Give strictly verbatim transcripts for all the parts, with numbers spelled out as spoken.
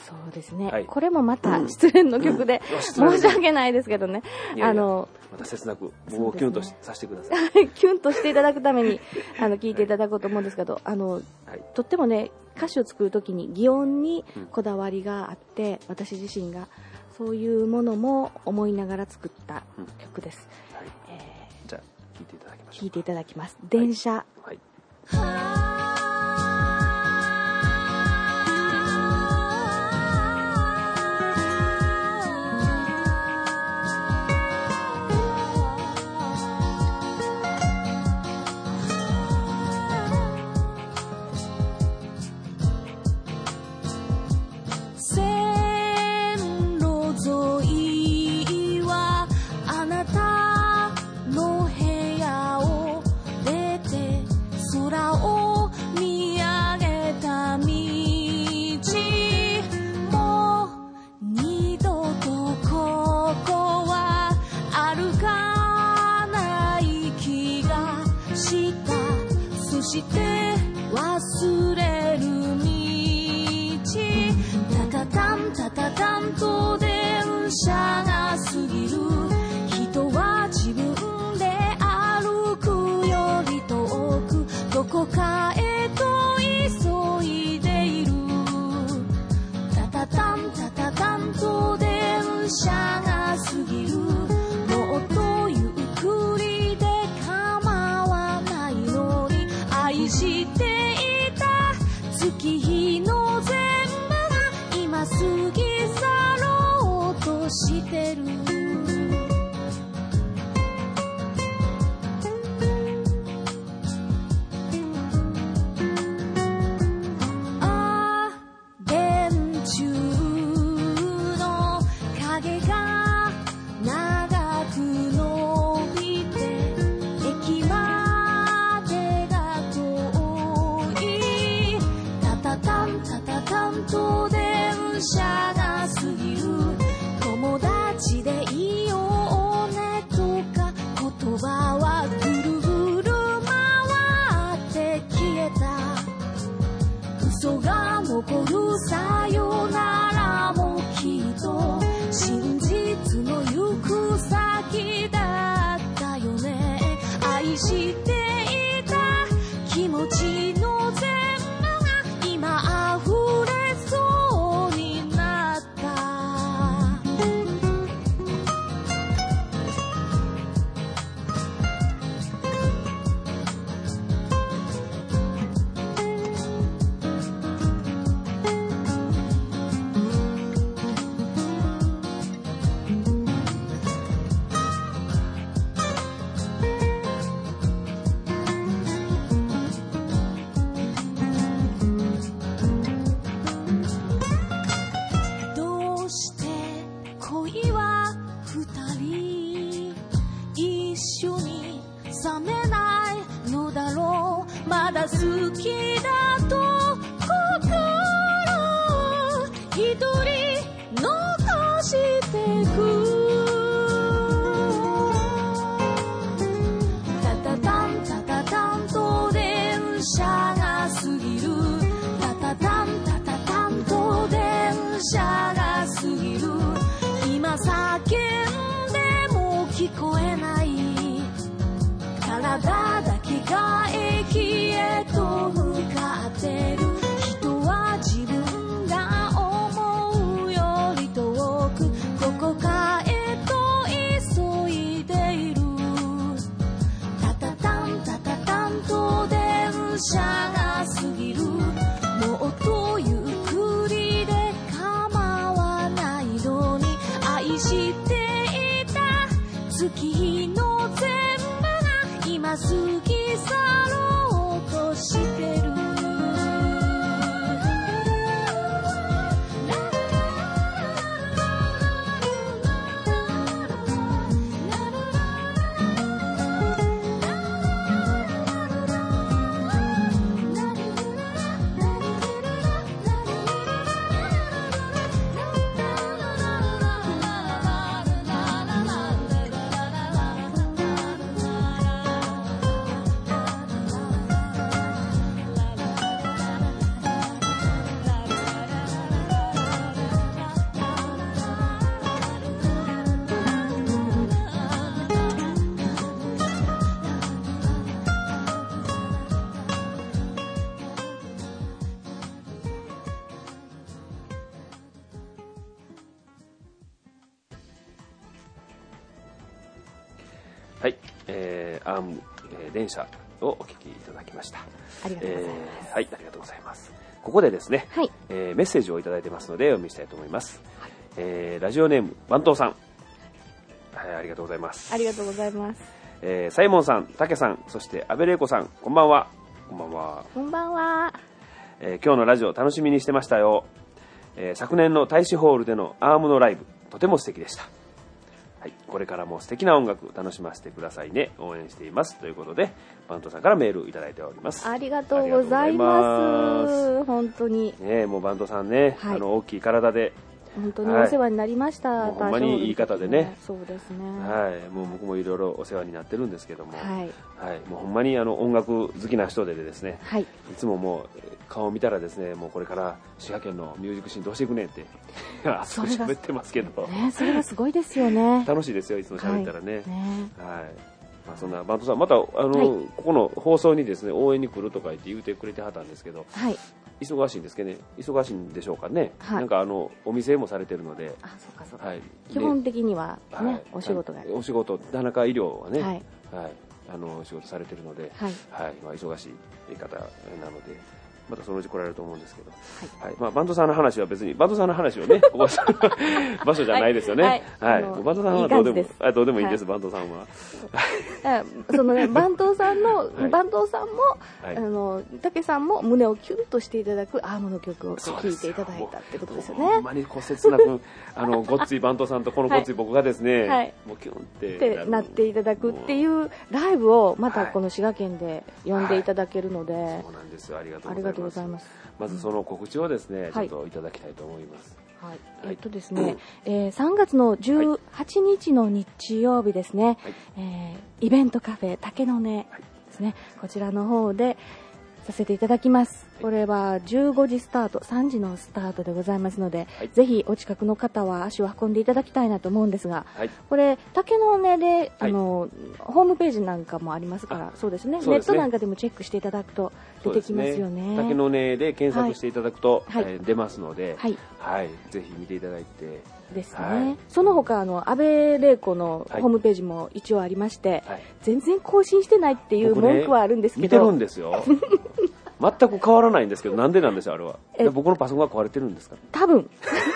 そうですね、 はい、 これもまた失恋の曲で、うん、申し訳ないですけどね、 いやいや、 あのまた切なく僕をキュンとさせてください、キュンとしていただくためにあの聞いていただこうと思うんですけど、あの、はい、とってもね歌詞を作るときに擬音にこだわりがあって、うん、私自身がそういうものも思いながら作った曲です、うん、はい、 えー、じゃあ聴いていただきましょう。 聴いていただきます。電車、 はいはいして忘れる道、タタタンタタタンと電車が過ぎる。人は自分で歩くより遠くどこかへと急いでいる。タタタンタタタンと電車が過ぎる。もっとゆっくりで構わないのに愛していた月日の全部が今過ぎ去ろうとしてる。ああ電柱の影が長く伸びて駅までが遠い。タタタンタタタンと電車が過ぎる。友達でいいよねとか言葉はぐるぐる回って消えた。嘘が残るさよならもきっと真実の行く先だったよね。愛していた気持ちの全部が今溢れそうになった。どうして恋は二人一緒に冷めないのだろう。まだ好きだと心一人残してく。タタタンタタタンと電車が過ぎる。タタタンタタタンと電車が過ぎる。今叫んでも聞こえない。体だけが駅へと向かってる。人は自分が思はい、えー、アーム、えー、電車をお聞きいただきました。 ありがとうございます。 えー、はい、ありがとうございます。ここでですね、 はい、 えー、メッセージをいただいてますのでお読みしたいと思います。はい、えー、ラジオネーム番頭さん、はい、ありがとうございます。 ありがとうございます。 えー、サイモンさん、タケさん、そして安部玲子さん、こんばんは。こんばんは。 こんばんは。 えー、今日のラジオ楽しみにしてましたよ。えー、昨年の大使ホールでのアームのライブ、とても素敵でした。はい、これからも素敵な音楽楽しませてくださいね。応援していますということで、バントさんからメールいただいております。 ありがとうございます。本当にね、もうバントさんね、はい、あの大きい体で本当にお世話になりました。 はい、ほんまにいい方でね。 そうですね。 はい、もう僕もいろいろお世話になってるんですけども、 はい、 はい、もうほんまにあの音楽好きな人でですね、はい、いつももう顔を見たらですね、もうこれから滋賀県のミュージックシーンどうしていくねんって熱く喋ってますけど、 ね、それがすごいですよね。 楽しいですよ、いつも喋ったらね。はい、 ね、 はい、まあ、そんなバントさんまたあの、はい、ここの放送にですね応援に来るとか言って言うてくれてはったんですけど、はい、忙しいんですけどね、忙しいんでしょうかね、はい、なんかあのお店もされてるので、あ、そうかそうか、はい、基本的にはね、はい、お仕事が、 お仕事、田中医療はね、はい、はい、あの仕事されてるので、はい、はい、まあ、忙しい方なのでまたそのうち来られると思うんですけど、はい、はい、まあ、バンドさんの話は別にバンドさんの話をねここ場所じゃないですよね。はい、はい、はい、バンドさんはどうでもいいあどうでもいいです、はい、バンドさんは。 そのね、バンドさんの、はい、バンドさんも、はい、あの竹さんも胸をキュンとしていただくアームの曲を聴いていただいたってことですよね。 ほんまにこう切なくあのごっついバンドさんとこのごっつい僕がですね、はい、もうキュンってなっていただくっていうライブをまたこの滋賀県で呼んでいただけるので、はいはい、そうなんですよ。ありがとうございます。ございます。 まずその告知をですね、うん、ちょっといただきたいと思います。 はい、はい、えっとですね、うん、えー、さんがつのじゅうはちにちの日曜日ですね、はい、えー、イベントカフェ竹の根ですね、こちらの方でさせていただきます。これはじゅうごじスタート、さんじのスタートでございますので、はい、ぜひお近くの方は足を運んでいただきたいなと思うんですが、はい、これ竹の根で、はい、あのホームページなんかもありますから、そうですね、ネットなんかでもチェックしていただくと出てきますよね。 竹の根で検索していただくと、はい、えー、出ますので、はいはい、ぜひ見ていただいてですね、はい、その他あの安部玲子のホームページも一応ありまして、はい、全然更新してないっていう文句はあるんですけど、 僕ね、見てるんですよ全く変わらないんですけど、なんでなんでしょう、あれは。僕のパソコンが壊れてるんですか？ 多分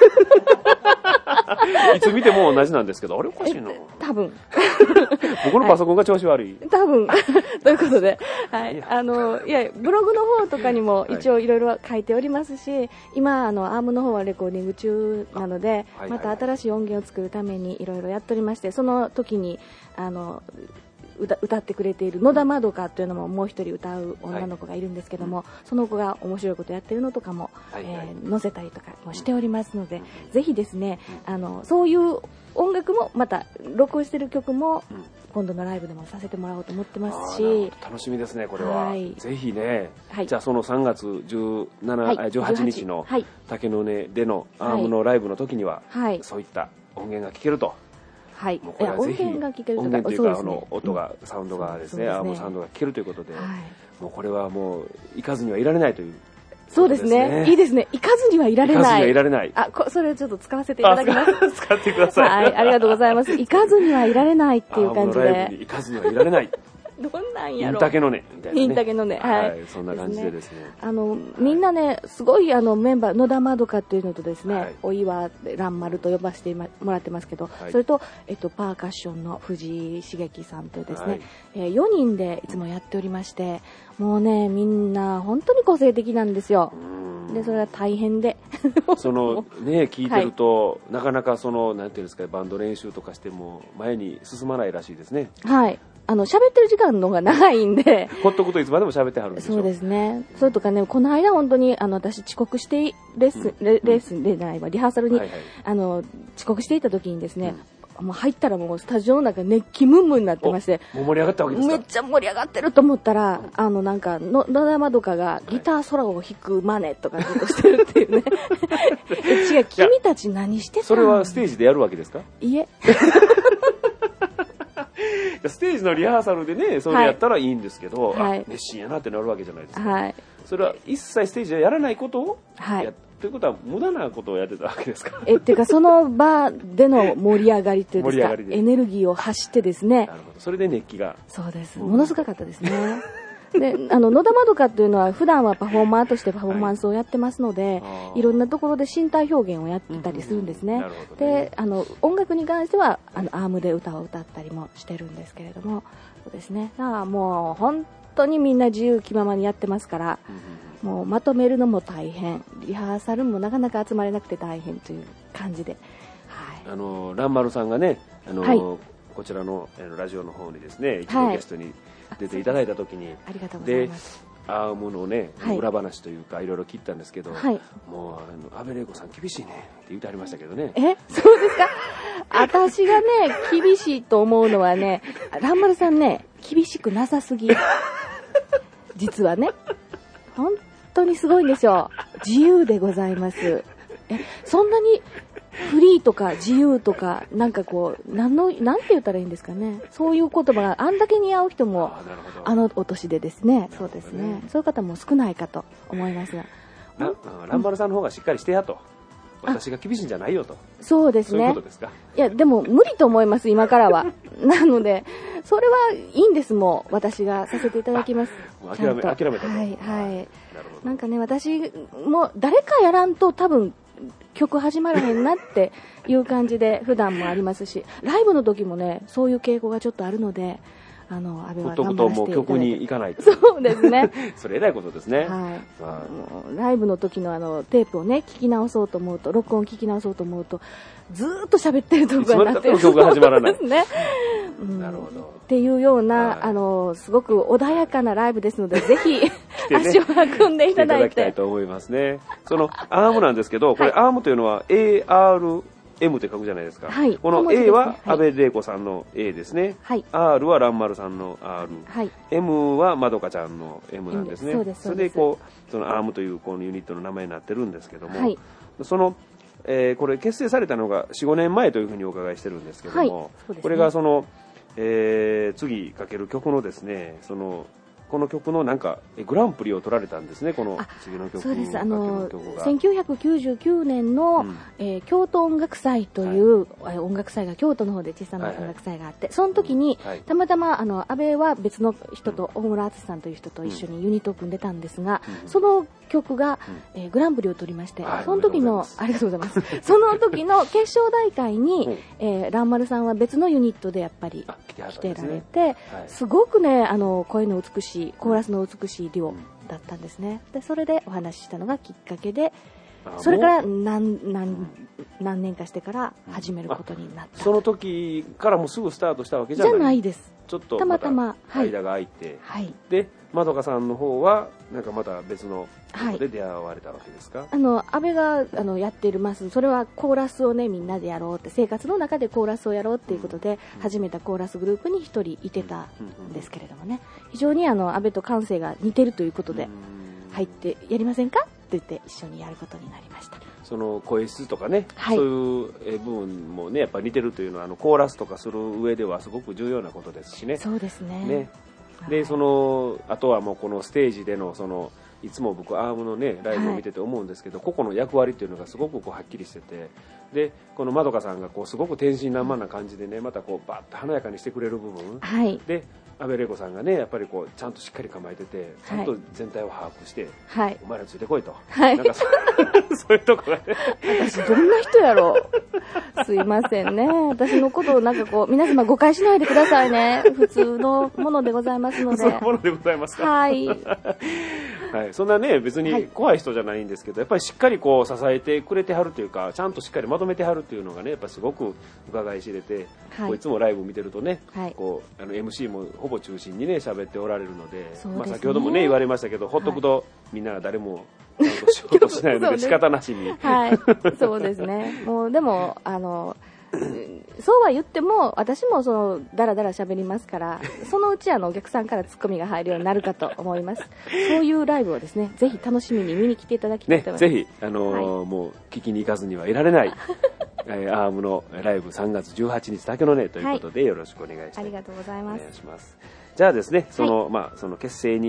いつ見ても同じなんですけど、あれおかしいな。 多分僕のパソコンが調子悪い。 はい、多分ということで、はい、あのいやブログの方とかにも一応いろいろ書いておりますし、はい、今あのアームの方はレコーディング中なので、はい、また新しい音源を作るためにいろいろやっておりまして、その時にあの歌, 歌ってくれている野田まどかというのももう一人歌う女の子がいるんですけども、はい、その子が面白いことやってるのとかも、はいはい、えー、載せたりとかもしておりますので、うん、ぜひですね、あのそういう音楽もまた録音してる曲も今度のライブでもさせてもらおうと思ってますし、 楽しみですねこれは、はい、ぜひね、はい、じゃあそのさんがつじゅうなな、はい、じゅうはちにちの竹の根でのアームのライブの時には、はい、そういった音源が聴けると。はい、もうこれはぜひ音源が聴けるとか、音源というか、あの音が、うん、サウンドがですね、アームサウンドが聴けるということで、はい、もうこれはもう行かずにはいられないという、 そうですね、いいですね、行かずにはいられない、行かずにはいられない、 あ、こそれをちょっと使わせていただきます。 使ってください。 はい、ありがとうございます。行かずにはいられないっていう感じで、 アームのライブに行かずにはいられない。 どんなんやろ。 竹の根みたいなね。 竹の根、はい、 はい、そんな感じでですね。 あのみんなね、すごいあのメンバー野田まどかっていうのとですね、はい、お岩蘭丸と呼ばせてもらってますけど、はい、それとえっとパーカッションの藤井茂樹さんとですね、はい、えー、よにんでいつもやっておりまして、もうねみんな本当に個性的なんですよ。でそれは大変でそのね聞いてると、はい、なかなかそのなんていうんですか、バンド練習とかしても前に進まないらしいですね。はい。 あの喋ってる時間の方が長いんでほっとくといつまでも喋ってはるんでしょ。 そうですね。それとかね、この間本当にあの私遅刻してレッスン、うん、レ, レッスンでないわリハーサルに、はいはい、あの遅刻していた時にですね、うん、もう入ったらもうスタジオの中熱気ムンムンになってまして、 もう盛り上がったわけですか。 めっちゃ盛り上がってると思ったら、あのなんか野田まどかがギターソロを弾くマネとかずっとしてるっていうね違う、君たち何してたの。 それはステージでやるわけですか。 いえステージのリハーサルでね、それやったらいいんですけど、はい、熱心やなってなるわけじゃないですか、はい、それは一切ステージでやらないことを や,、はい、 ということは無駄なことをやってたわけですか。 えっていうかその場での盛り上がりというんですか、エネルギーを発してですね。 なるほど。それで熱気が。 そうです。ものすごかったですね。で、あの野田まどかというのは普段はパフォーマーとしてパフォーマンスをやってますので、はい、いろんなところで身体表現をやってたりするんですね。うんうんうん、で、あの音楽に関してはあのアームで歌を歌ったりもしてるんですけれども、そうですね。だからもう本当にみんな自由気ままにやってますから、うんうん、もうまとめるのも大変、リハーサルもなかなか集まれなくて大変という感じで、 はい、あの蘭丸さんがね、あの、はい、こちらのラジオの方にですね、一度ゲストに出ていただいた時に、はい、 ありがとうございます。 で、アームのね、はい、裏話というかいろいろ聞いたんですけど、はい、もうあの安部玲子さん厳しいねって言ってありましたけどね。 え、そうですか。私がね厳しいと思うのはね、蘭丸さんね厳しくなさすぎ。実はね、本当にすごいんですよ。自由でございます。え、そんなにフリーとか自由とかなんかこう何のなんて言ったらいいんですかね。そういう言葉があんだけ似合う人も あ, あのお年でですね。そうですね。そういう方も少ないかと思いますが。 蘭丸さんの方がしっかりしてやと。私が厳しいんじゃないよと。 そうですね。 そういうことですか。 いやでも無理と思います今からは。なのでそれはいいんです。もう私がさせていただきます。 もう諦め諦めたと。 はいはい。なんかね私も誰かやらんと多分曲始まらへんなっていう感じで普段もありますし、ライブの時もねそういう傾向がちょっとあるので。あの安倍は頑張らせていただいて、ほっとくともう曲に行かないと。 そうですね。 それ偉いことですね。はい。 まあ、もうライブの時のあのテープをね聞き直そうと思うと、録音聞き直そうと思うとずーっと喋ってるところになってる。 曲が始まらない。 ですね。うん、なるほど。っていうような、はい、あのすごく穏やかなライブですのでぜひ、ね、足を運んでいただいて。来ていただきたいと思いますね。そのアームなんですけど、これ、はい、アームというのは エーアールエム って書くじゃないですか。はい、この A は安部玲子さんの A ですね。はい、R は蘭丸さんの R。はい、M はまどかちゃんの M なんですね。そうです。それでこうその アーム というこのユニットの名前になってるんですけども、はい、その、えー、これ結成されたのが よん、ごねんまえというふうにお伺いしてるんですけども、はいそうですね、これがその、えー、次かける曲のですね、そのこの曲のなんかグランプリを取られたんですね。この次の曲。 そうです。あのせんきゅうひゃくきゅうじゅうきゅうねんの、うんえー、京都音楽祭という、はい、音楽祭が京都の方で小さな音楽祭があって、はいはい、その時に、はい、たまたまあの安倍は別の人と、うん、大村敦さんという人と一緒にユニットを組んでたんですが、うん、その曲が、うんえー、グランプリを取りまして、うん、その時のありがとうございます。その時の決勝大会に、うんえー、蘭丸さんは別のユニットでやっぱり来てられて、はい、すごくねあの声の美しいコーラスの美しいデュオだったんですね。でそれでお話ししたのがきっかけで、それから何何何年かしてから始めることになった。 その時からもうすぐスタートしたわけじゃない。 じゃないです。 ちょっとたまたま間が空いて、はい、でまどかさんの方はなんかまた別のことで出会われたわけですか。はい、 あの安倍があのやっているますそれはコーラスをねみんなでやろうって生活の中でコーラスをやろうっていうことで始めたコーラスグループに一人いてたんですけれどもね、非常にあの安倍と感性が似てるということで入ってやりませんかって言って一緒にやることになりました。 その声質とかね、はい、そういう部分もねやっぱり似てるというのはあのコーラスとかする上ではすごく重要なことですしね。 そうですね。 ねで、はい、そのあとはもうこのステージでのそのいつも僕アームのねライブを見てて思うんですけど、はい、個々の役割っていうのがすごくこうはっきりしてて、でこのまどかさんがこうすごく天真爛漫な感じでねまたこうバッと華やかにしてくれる部分、はい、で安部玲子さんがねやっぱりこうちゃんとしっかり構えててちゃんと全体を把握して、はい、お前らついてこいと、はい、なんかそ, そういうとこがね私どんな人やろうすいませんね、私のことをなんかこう皆様誤解しないでくださいね。普通のものでございますので。 普通のものでございますか。 はい、はい、 そんなね別に怖い人じゃないんですけど、やっぱりしっかりこう支えてくれてはるというかちゃんとしっかりまとめてはるっていうのがねやっぱすごく伺い知れて、はい、こういつもライブ見てるとね、はい、こうあの エムシー もほぼ中心にね喋っておられるの で, で、ねまあ、先ほどもね言われましたけどほっとくと、はい、みんなが誰もちゃんと仕事しないので仕方なしにはいそうですね。もうでもあのそうは言っても私もそのダラダラ喋りますからそのうちあのお客さんからツッコミが入るようになるかと思います。そういうライブをですねぜひ楽しみに見に来ていただきたいと思います、 ね、ぜひあのーはい、もう聞きに行かずにはいられないえー、アームのライブさんがつじゅうはちにち竹の根ということでよろしくお願いします、はい、 ありがとうございます。 お願いします。じゃあですねその、はいまあ、その結成に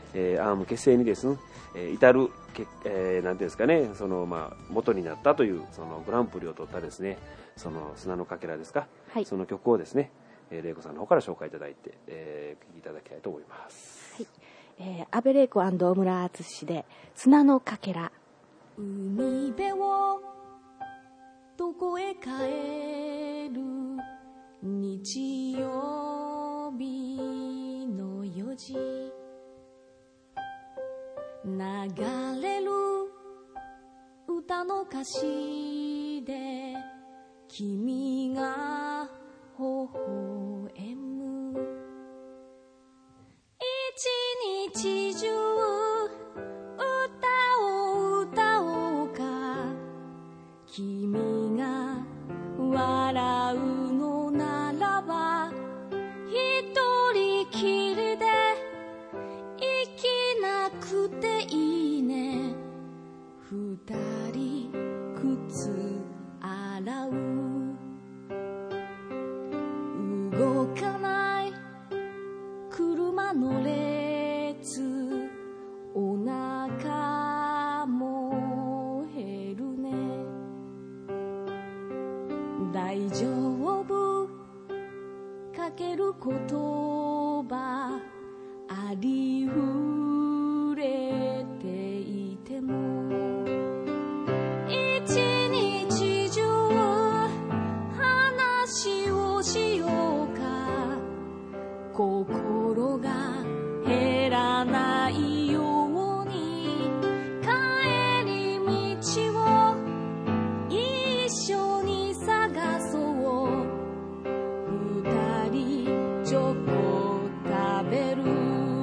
えー、アーム結成にですね、えー、至るけ、えー、なんていうんですかね、そのまあ元になったというそのグランプリを取ったですね、その砂のかけらですか、はい、その曲をですね、えー、玲子さんの方から紹介いただいて、えー、お聴きいただきたいと思います。 はい、えー、安部玲子大村敦で砂のかけら。 海辺をどこへ帰る日曜日のよじ、流れる歌の歌詞で君が微笑む、一日中歌を歌おうか、君が笑うのならば一人きりで生きなくていいね、二人靴洗う、動かない車の列、お腹も減るね、大丈夫かける言葉ありふれていても、一日中話をしようか、心が減らないように帰り道を一緒に探そう、二人チョコ食べる、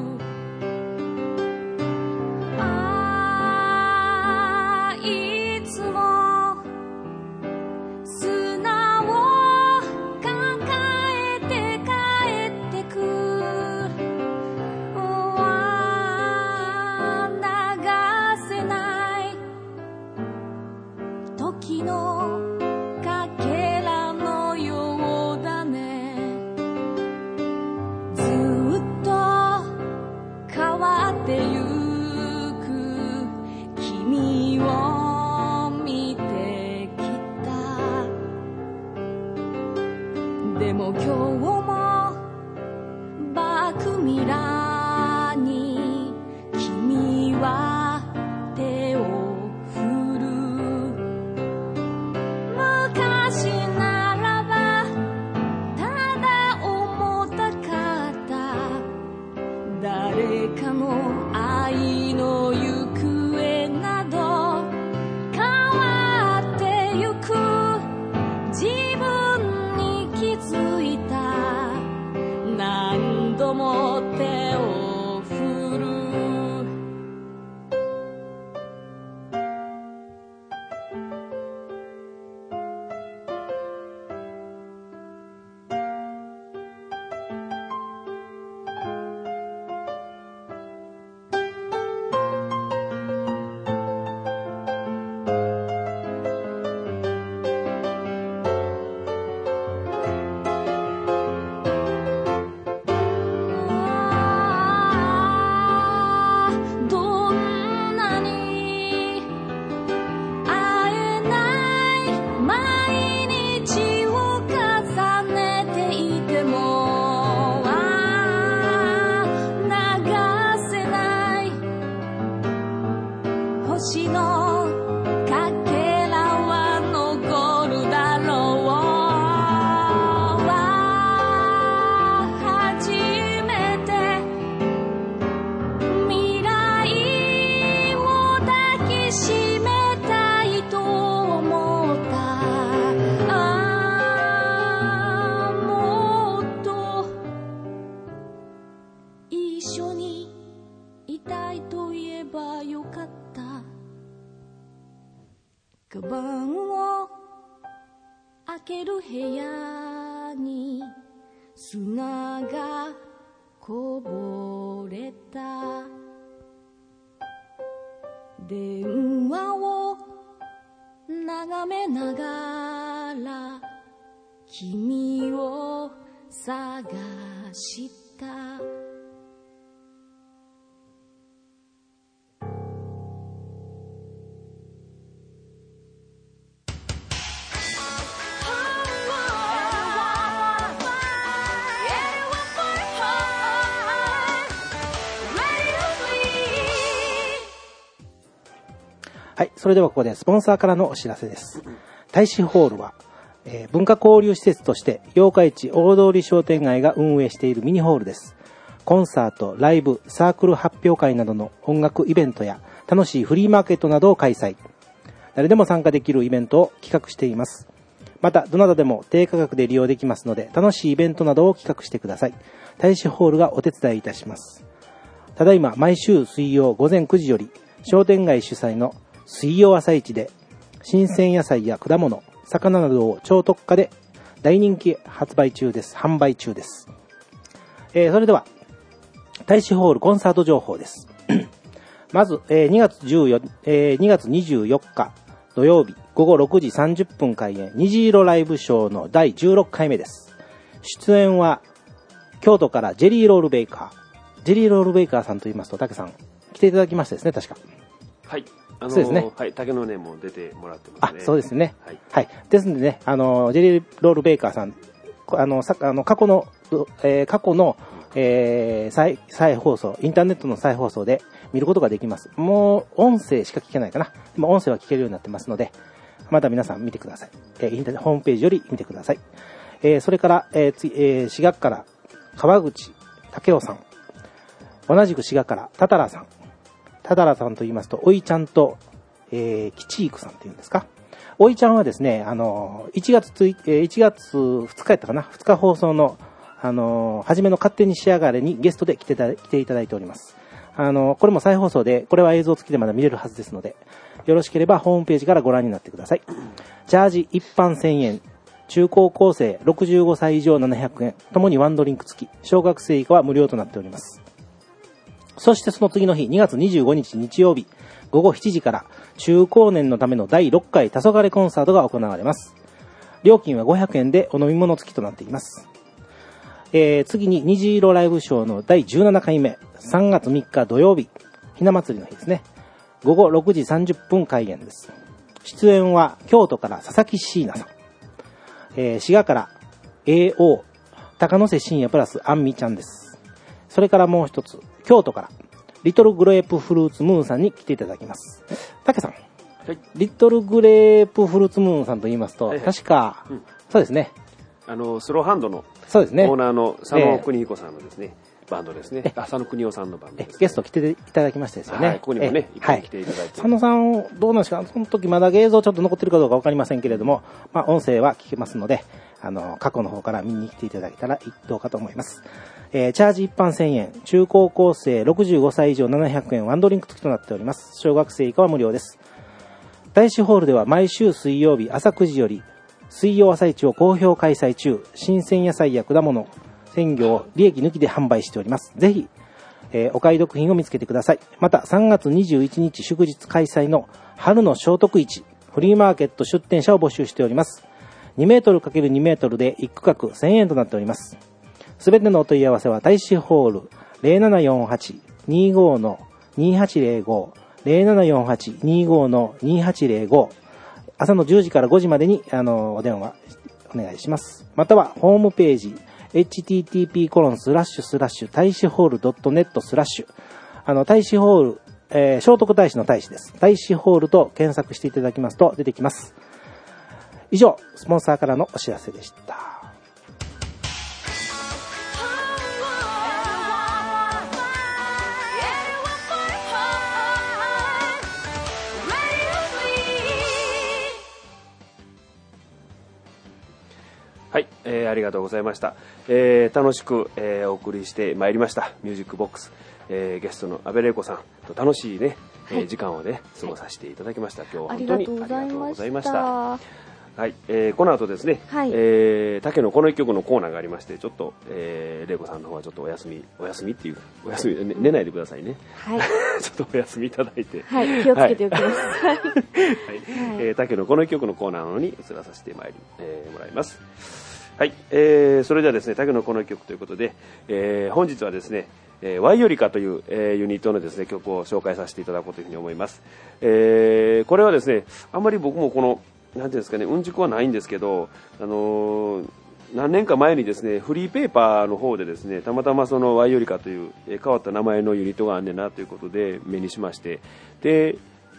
ああいつも砂を抱えて帰ってく、流せない時のかけらのようだね、ずっと変わってゆく君を見てきた、でも今日もバックミラーに君は手を振る、昔ならばただ重たかった、誰かの愛の行方など変わってゆく、自分に気づいた、何度も手を振る、どんなに会えない毎日を重ねていても、流せない星のかけらは残るだろう、初めて未来を抱きしめたいと思った、ああもっと一緒にいたいと言えばよかった、カバンを開ける部屋に砂がこぼれた、電話を眺めながら君を探した、 それではここでスポンサーからのお知らせです。大使ホールは、えー、文化交流施設として八日市大通商店街が運営しているミニホールです。コンサート、ライブ、サークル発表会などの音楽イベントや楽しいフリーマーケットなどを開催。誰でも参加できるイベントを企画しています。また、どなたでも低価格で利用できますので、楽しいイベントなどを企画してください。大使ホールがお手伝いいたします。ただいま、毎週水曜午前くじより、商店街主催の水曜朝市で、新鮮野菜や果物、魚などを超特価で大人気発売中です。販売中です。えー、それでは、大使ホールコンサート情報です。まず、えー、にがつじゅうよっか、えー、にがつにじゅうよっか土曜日ごごろくじさんじゅっぷん開演、虹色ライブショーのだいじゅうろっかいめです。出演は京都からジェリーロールベイカー。ジェリーロールベイカーさんと言いますと、竹さん来ていただきましたですね、確か。 はい。あのー、 そうですね。 はい。竹の根も出てもらってますね。 あ、そうですね。 はい。 はい。ですのでね、あのジェリーロールベイカーさん、あのさあの過去の、えー、過去の、えー、再再放送、インターネットの再放送で見ることができます。もう音声しか聞けないかな。でも音声は聞けるようになってますので、また皆さん見てください。えー、インターネットホームページより見てください。えー、それから、えーつえー、滋賀から川口武雄さん、同じく滋賀からタタラさん。タタラさんと言いますと、おいちゃんと、えー、キチークさんっていうんですか。おいちゃんはですね、あのいちがつつい、いちがつふつかやったかな、ふつか放送のあの初めの勝手に仕上がれにゲストで来てた来ていただいております。あのこれも再放送で、これは映像付きでまだ見れるはずですので、よろしければホームページからご覧になってください。チャージ一般せんえん、中高校生ろくじゅうごさい以上ななひゃくえん、ともにワンドリンク付き、小学生以下は無料となっております。そしてその次の日、にがつにじゅうごにち日曜日ごごしちじから中高年のためのだいろっかい黄昏コンサートが行われます。料金はごひゃくえんでお飲み物付きとなっています。えー、次に虹色ライブショーのだいじゅうななかいめ、さんがつみっか土曜日、ひな祭りの日ですね。ごごろくじさんじゅっぷん開演です。出演は京都から佐々木椎名さん、えー、滋賀から エーオー 高野瀬深也プラスあんみちゃんです。それからもう一つ、京都からリトルグレープフルーツムーンさんに来ていただきます。竹さん、はい、リトルグレープフルーツムーンさんと言いますと、はいはい、確か、うん、そうですね、 あのスローハンドのそうですね、 オーナーの佐野邦彦さんのですね、えー、バンドですね。佐野邦夫さんのバンドです、ね、 ゲスト来ていただきましたですよね。 はい、ここにもね、いっぱい来ていただいて、 佐野さんどうなんですか、その時まだ映像ちょっと残ってるかどうかわかりませんけれども、まあ音声は聞けますので、あの過去の方から見に来ていただけたらどうかと思います。えー、チャージ一般せんえん、中高校生ろくじゅうごさい以上ななひゃくえん、ワンドリンク付きとなっております。小学生以下は無料です。大使ホールでは毎週水曜日朝くじより水曜朝市を好評開催中。新鮮野菜や果物、鮮魚を利益抜きで販売しております。ぜひ、えー、お買い得品を見つけてください。またさんがつにじゅういちにち祝日開催の春の聖徳市フリーマーケット出店者を募集しております。にメートルかけるにメートルでいち区画せんえんとなっております。すべてのお問い合わせは大使ホール ゼロななよんはち にじゅうご にはちゼロご ゼロななよんはち にじゅうご にはちゼロご、朝のじゅうじからごじまでにあのお電話お願いします。またはホームページ エイチティーティーピーコロンスラッシュスラッシュ大使ホールドットネットスラッシュ、あの大使ホール、えー、聖徳太子の大使です。大使ホールと検索していただきますと出てきます。以上、スポンサーからのお知らせでした。 はい、えー、ありがとうございました。えー、楽しく、えー、お送りしてまいりましたミュージックボックス、えー、ゲストの阿部玲子さんと楽しいね、はい、えー、時間をね過ごさせていただきました。今日は本当にありがとうございました。はい、えー、この後ですね、はい、えー、竹のこの一曲のコーナーがありまして、ちょっと、えー、玲子さんの方はちょっとお休みお休みっていうお休み、ね、寝ないでくださいね。はい。ちょっとお休みいただいて。 はい、気をつけておきます。はい。はい、 えー、竹のこの一曲のコーナーのに移らさせてまいり、えー、もらいます。はい、えー、それではですね、竹のこの一曲ということで、えー、本日はですね、えー、ワイヨリカという、えー、ユニットのですね曲を紹介させていただこうというふうに思います。えー、これはですね、あんまり僕もこのなんていうんですかね、うんちくはないんですけど、あのー、何年か前にですね、フリーペーパーの方でですね、たまたまそのワイヨリカという、えー、変わった名前のユニットがあんねんなということで目にしまして、で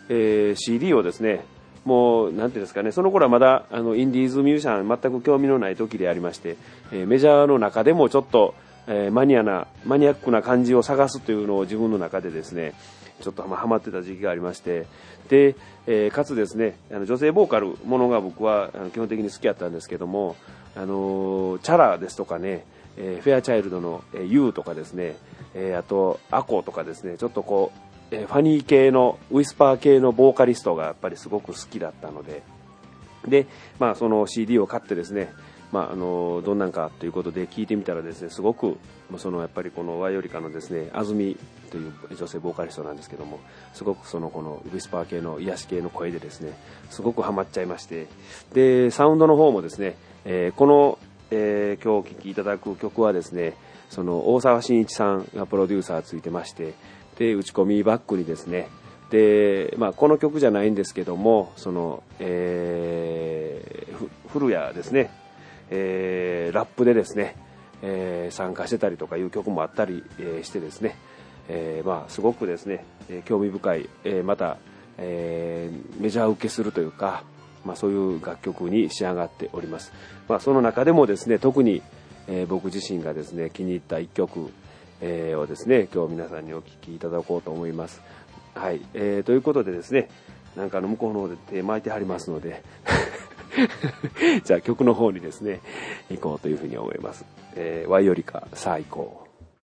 えー、シーディー をですね、もうなんていうんですかね、その頃はまだあのインディーズミュージシャン全く興味のない時でありまして、えー、メジャーの中でもちょっと、えー、マニアなマニアックな感じを探すというのを自分の中でですねちょっとハマってた時期がありまして、で、えー、かつですねあの女性ボーカルものが僕はあの基本的に好きだったんですけども、あのー、チャラですとかね、えー、フェアチャイルドの、えー、ユーとかですね、えー、あとアコとかですね、ちょっとこうえー、ファニー系のウィスパー系のボーカリストがやっぱりすごく好きだったので、で、まあ、その シーディー を買ってですね、まあ、あのどんなんかということで聞いてみたらですね、すごくそのやっぱりこのワイオリカのですね安住という女性ボーカリストなんですけども、すごくそのこのウィスパー系の癒し系の声でですねすごくハマっちゃいまして、でサウンドの方もですね、えー、この、えー、今日お聴きいただく曲はですね、その大沢慎一さんがプロデューサーついてまして、で打ち込みバックにですね、で、まあ、この曲じゃないんですけども、その、えー、古谷ですね、えー、ラップでですね、えー、参加してたりとかいう曲もあったり、えー、してですね、えーまあ、すごくですね、えー、興味深い、えー、また、えー、メジャー受けするというか、まあ、そういう楽曲に仕上がっております。まあ、その中でもですね特に、えー、僕自身がですね気に入った一曲えー、をですね今日皆さんにお聴きいただこうと思います。はい、えー、ということでですね、なんかあの向こうの方で手巻いてはりますのでじゃあ曲の方にですね行こうというふうに思います。えー、ワイオリカさあ行こう。